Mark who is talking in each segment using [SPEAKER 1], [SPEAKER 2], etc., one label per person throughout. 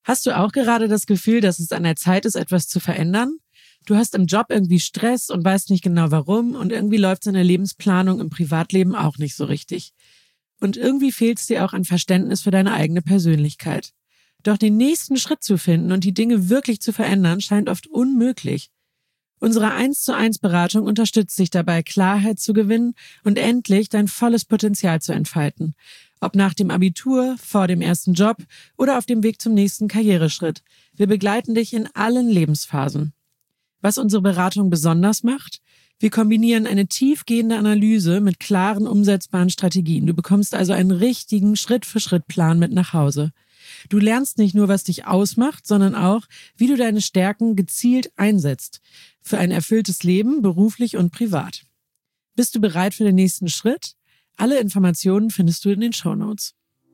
[SPEAKER 1] Hast du auch gerade das Gefühl, dass es an der Zeit ist, etwas zu verändern? Du hast im Job irgendwie Stress und weißt nicht genau warum und irgendwie läuft seine Lebensplanung im Privatleben auch nicht so richtig. Und irgendwie fehlt es dir auch an Verständnis für deine eigene Persönlichkeit. Doch den nächsten Schritt zu finden und die Dinge wirklich zu verändern, scheint oft unmöglich. Unsere 1:1 Beratung unterstützt dich dabei, Klarheit zu gewinnen und endlich dein volles Potenzial zu entfalten. Ob nach dem Abitur, vor dem ersten Job oder auf dem Weg zum nächsten Karriereschritt. Wir begleiten dich in allen Lebensphasen. Was unsere Beratung besonders macht? Wir kombinieren eine tiefgehende Analyse mit klaren, umsetzbaren Strategien. Du bekommst also einen richtigen Schritt-für-Schritt-Plan mit nach Hause. Du lernst nicht nur, was dich ausmacht, sondern auch, wie du deine Stärken gezielt einsetzt. Für ein erfülltes Leben, beruflich und privat. Bist du bereit für den nächsten Schritt? Alle Informationen findest du in den Shownotes.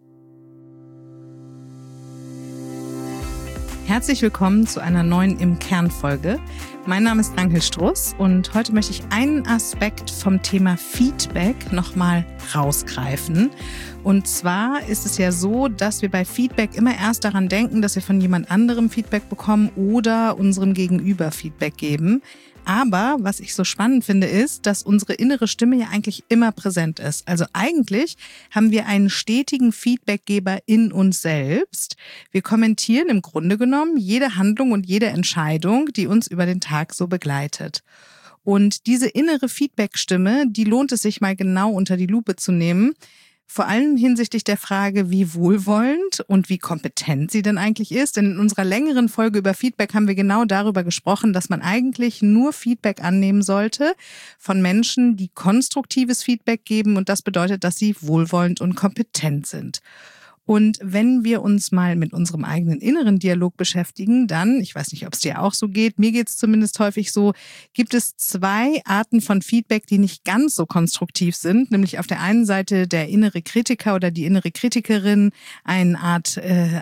[SPEAKER 2] Herzlich willkommen zu einer neuen Im Kern-Folge. Mein Name ist Rankel Struss und heute möchte ich einen Aspekt vom Thema Feedback nochmal rausgreifen. Und zwar ist es ja so, dass wir bei Feedback immer erst daran denken, dass wir von jemand anderem Feedback bekommen oder unserem Gegenüber Feedback geben. Aber was ich so spannend finde, ist, dass unsere innere Stimme ja eigentlich immer präsent ist. Also eigentlich haben wir einen stetigen Feedbackgeber in uns selbst. Wir kommentieren im Grunde genommen jede Handlung und jede Entscheidung, die uns über den Tag so begleitet. Und diese innere Feedbackstimme, die lohnt es sich mal genau unter die Lupe zu nehmen. Vor allem hinsichtlich der Frage, wie wohlwollend und wie kompetent sie denn eigentlich ist. Denn in unserer längeren Folge über Feedback haben wir genau darüber gesprochen, dass man eigentlich nur Feedback annehmen sollte von Menschen, die konstruktives Feedback geben. Und das bedeutet, dass sie wohlwollend und kompetent sind. Und wenn wir uns mal mit unserem eigenen inneren Dialog beschäftigen, dann, ich weiß nicht, ob es dir auch so geht, mir geht es zumindest häufig so, gibt es zwei Arten von Feedback, die nicht ganz so konstruktiv sind. Nämlich auf der einen Seite der innere Kritiker oder die innere Kritikerin, eine Art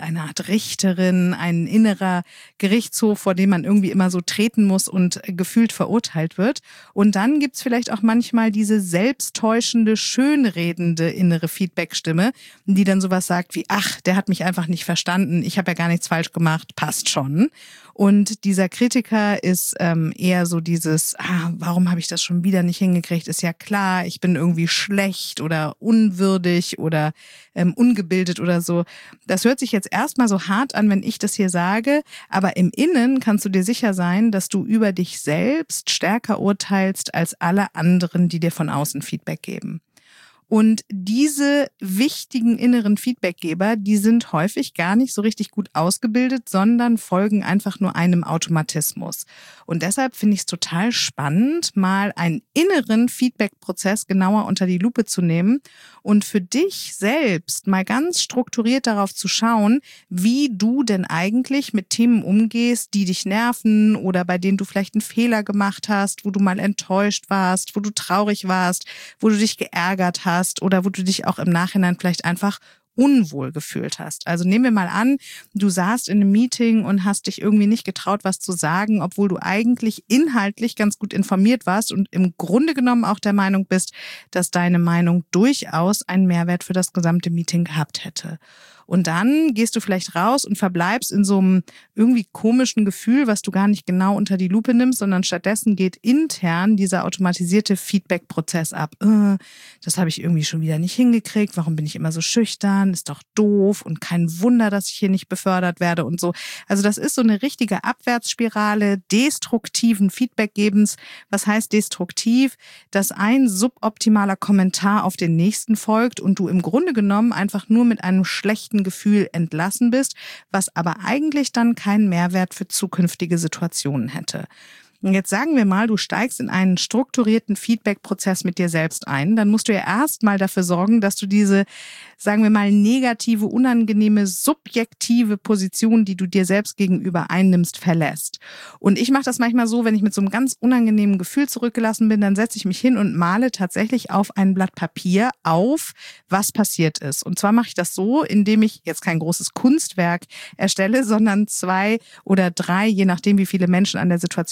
[SPEAKER 2] Richterin, ein innerer Gerichtshof, vor dem man irgendwie immer so treten muss und gefühlt verurteilt wird. Und dann gibt's vielleicht auch manchmal diese selbsttäuschende, schönredende innere Feedbackstimme, die dann sowas sagt, wie, ach, der hat mich einfach nicht verstanden, ich habe ja gar nichts falsch gemacht, passt schon. Und dieser Kritiker ist eher so dieses, warum habe ich das schon wieder nicht hingekriegt, ist ja klar, ich bin irgendwie schlecht oder unwürdig oder ungebildet oder so. Das hört sich jetzt erstmal so hart an, wenn ich das hier sage, aber im Innen kannst du dir sicher sein, dass du über dich selbst stärker urteilst als alle anderen, die dir von außen Feedback geben. Und diese wichtigen inneren Feedbackgeber, die sind häufig gar nicht so richtig gut ausgebildet, sondern folgen einfach nur einem Automatismus. Und deshalb finde ich es total spannend, mal einen inneren Feedback-Prozess genauer unter die Lupe zu nehmen und für dich selbst mal ganz strukturiert darauf zu schauen, wie du denn eigentlich mit Themen umgehst, die dich nerven oder bei denen du vielleicht einen Fehler gemacht hast, wo du mal enttäuscht warst, wo du traurig warst, wo du dich geärgert hast oder wo du dich auch im Nachhinein vielleicht einfach unwohl gefühlt hast. Also nehmen wir mal an, du saßt in einem Meeting und hast dich irgendwie nicht getraut, was zu sagen, obwohl du eigentlich inhaltlich ganz gut informiert warst und im Grunde genommen auch der Meinung bist, dass deine Meinung durchaus einen Mehrwert für das gesamte Meeting gehabt hätte. Und dann gehst du vielleicht raus und verbleibst in so einem irgendwie komischen Gefühl, was du gar nicht genau unter die Lupe nimmst, sondern stattdessen geht intern dieser automatisierte Feedback-Prozess ab. Das habe ich irgendwie schon wieder nicht hingekriegt. Warum bin ich immer so schüchtern? Ist doch doof und kein Wunder, dass ich hier nicht befördert werde und so. Also das ist so eine richtige Abwärtsspirale destruktiven Feedbackgebens. Was heißt destruktiv? Dass ein suboptimaler Kommentar auf den nächsten folgt und du im Grunde genommen einfach nur mit einem schlechten Gefühl entlassen bist, was aber eigentlich dann keinen Mehrwert für zukünftige Situationen hätte. Und jetzt sagen wir mal, du steigst in einen strukturierten Feedback-Prozess mit dir selbst ein, dann musst du ja erstmal dafür sorgen, dass du diese, sagen wir mal, negative, unangenehme, subjektive Position, die du dir selbst gegenüber einnimmst, verlässt. Und ich mache das manchmal so, wenn ich mit so einem ganz unangenehmen Gefühl zurückgelassen bin, dann setze ich mich hin und male tatsächlich auf ein Blatt Papier auf, was passiert ist. Und zwar mache ich das so, indem ich jetzt kein großes Kunstwerk erstelle, sondern 2 oder 3, je nachdem, wie viele Menschen an der Situation beteiligt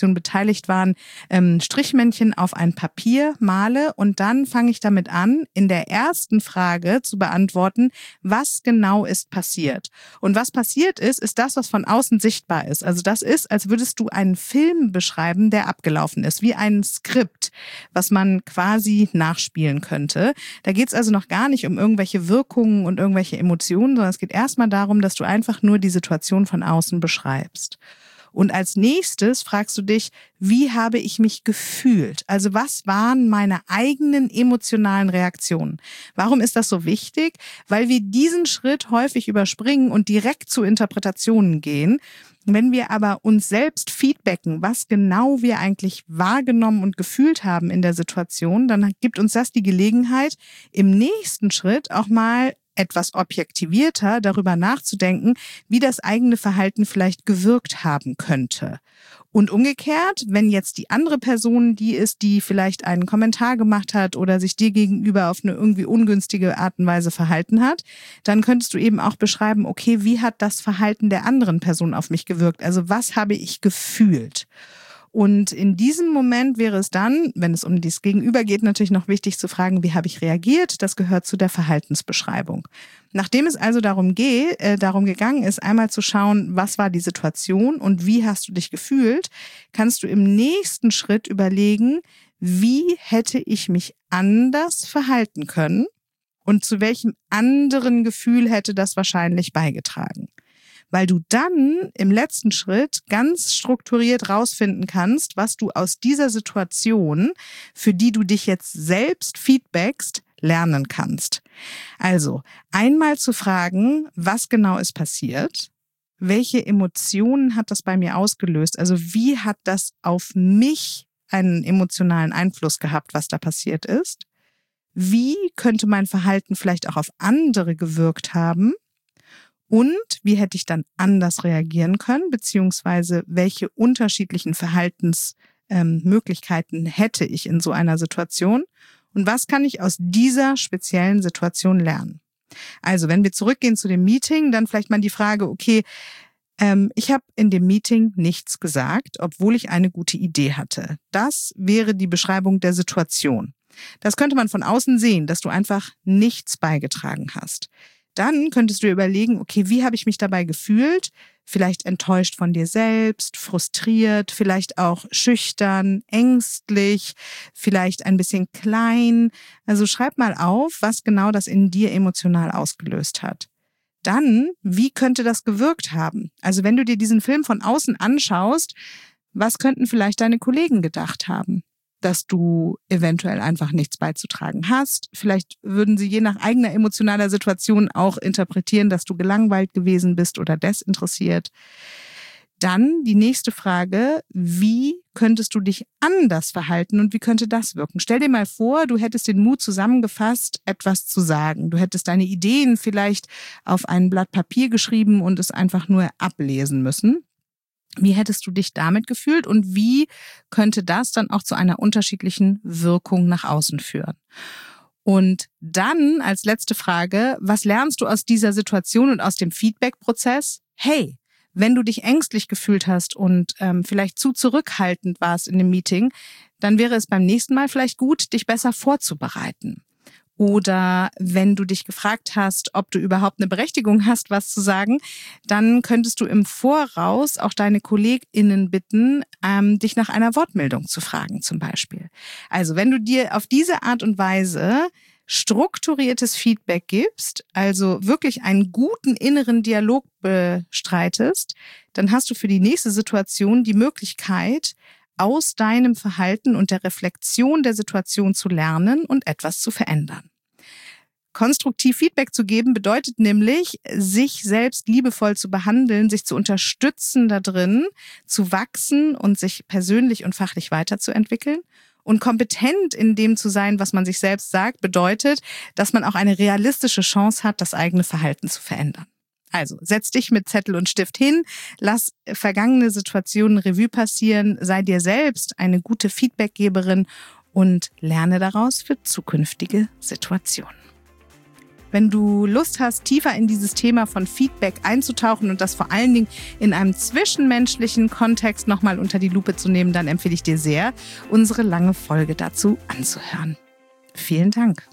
[SPEAKER 2] beteiligt waren, Strichmännchen auf ein Papier male und dann fange ich damit an, in der ersten Frage zu beantworten, was genau ist passiert. Und was passiert ist das, was von außen sichtbar ist. Also das ist, als würdest du einen Film beschreiben, der abgelaufen ist, wie ein Skript, was man quasi nachspielen könnte. Da geht es also noch gar nicht um irgendwelche Wirkungen und irgendwelche Emotionen, sondern es geht erstmal darum, dass du einfach nur die Situation von außen beschreibst. Und als nächstes fragst du dich, wie habe ich mich gefühlt? Also was waren meine eigenen emotionalen Reaktionen? Warum ist das so wichtig? Weil wir diesen Schritt häufig überspringen und direkt zu Interpretationen gehen. Wenn wir aber uns selbst feedbacken, was genau wir eigentlich wahrgenommen und gefühlt haben in der Situation, dann gibt uns das die Gelegenheit, im nächsten Schritt auch mal etwas objektivierter darüber nachzudenken, wie das eigene Verhalten vielleicht gewirkt haben könnte. Und umgekehrt, wenn jetzt die andere Person die ist, die vielleicht einen Kommentar gemacht hat oder sich dir gegenüber auf eine irgendwie ungünstige Art und Weise verhalten hat, dann könntest du eben auch beschreiben, okay, wie hat das Verhalten der anderen Person auf mich gewirkt? Also was habe ich gefühlt? Und in diesem Moment wäre es dann, wenn es um dieses Gegenüber geht, natürlich noch wichtig zu fragen, wie habe ich reagiert? Das gehört zu der Verhaltensbeschreibung. Nachdem es also darum gegangen ist, einmal zu schauen, was war die Situation und wie hast du dich gefühlt, kannst du im nächsten Schritt überlegen, wie hätte ich mich anders verhalten können und zu welchem anderen Gefühl hätte das wahrscheinlich beigetragen. Weil du dann im letzten Schritt ganz strukturiert rausfinden kannst, was du aus dieser Situation, für die du dich jetzt selbst feedbackst, lernen kannst. Also einmal zu fragen, was genau ist passiert, welche Emotionen hat das bei mir ausgelöst, also wie hat das auf mich einen emotionalen Einfluss gehabt, was da passiert ist, wie könnte mein Verhalten vielleicht auch auf andere gewirkt haben, und wie hätte ich dann anders reagieren können, beziehungsweise welche unterschiedlichen Verhaltensmöglichkeiten hätte ich in so einer Situation und was kann ich aus dieser speziellen Situation lernen? Also wenn wir zurückgehen zu dem Meeting, dann vielleicht mal die Frage, okay, ich habe in dem Meeting nichts gesagt, obwohl ich eine gute Idee hatte. Das wäre die Beschreibung der Situation. Das könnte man von außen sehen, dass du einfach nichts beigetragen hast. Dann könntest du überlegen, okay, wie habe ich mich dabei gefühlt? Vielleicht enttäuscht von dir selbst, frustriert, vielleicht auch schüchtern, ängstlich, vielleicht ein bisschen klein. Also schreib mal auf, was genau das in dir emotional ausgelöst hat. Dann, wie könnte das gewirkt haben? Also wenn du dir diesen Film von außen anschaust, was könnten vielleicht deine Kollegen gedacht haben? Dass du eventuell einfach nichts beizutragen hast. Vielleicht würden sie je nach eigener emotionaler Situation auch interpretieren, dass du gelangweilt gewesen bist oder desinteressiert. Dann die nächste Frage, wie könntest du dich anders verhalten und wie könnte das wirken? Stell dir mal vor, du hättest den Mut zusammengefasst, etwas zu sagen. Du hättest deine Ideen vielleicht auf ein Blatt Papier geschrieben und es einfach nur ablesen müssen. Wie hättest du dich damit gefühlt und wie könnte das dann auch zu einer unterschiedlichen Wirkung nach außen führen? Und dann als letzte Frage, was lernst du aus dieser Situation und aus dem Feedback-Prozess? Hey, wenn du dich ängstlich gefühlt hast und vielleicht zu zurückhaltend warst in dem Meeting, dann wäre es beim nächsten Mal vielleicht gut, dich besser vorzubereiten. Oder wenn du dich gefragt hast, ob du überhaupt eine Berechtigung hast, was zu sagen, dann könntest du im Voraus auch deine KollegInnen bitten, dich nach einer Wortmeldung zu fragen zum Beispiel. Also wenn du dir auf diese Art und Weise strukturiertes Feedback gibst, also wirklich einen guten inneren Dialog bestreitest, dann hast du für die nächste Situation die Möglichkeit, aus deinem Verhalten und der Reflexion der Situation zu lernen und etwas zu verändern. Konstruktiv Feedback zu geben bedeutet nämlich, sich selbst liebevoll zu behandeln, sich zu unterstützen da drin, zu wachsen und sich persönlich und fachlich weiterzuentwickeln. Und kompetent in dem zu sein, was man sich selbst sagt, bedeutet, dass man auch eine realistische Chance hat, das eigene Verhalten zu verändern. Also setz dich mit Zettel und Stift hin, lass vergangene Situationen Revue passieren, sei dir selbst eine gute Feedbackgeberin und lerne daraus für zukünftige Situationen. Wenn du Lust hast, tiefer in dieses Thema von Feedback einzutauchen und das vor allen Dingen in einem zwischenmenschlichen Kontext nochmal unter die Lupe zu nehmen, dann empfehle ich dir sehr, unsere lange Folge dazu anzuhören. Vielen Dank.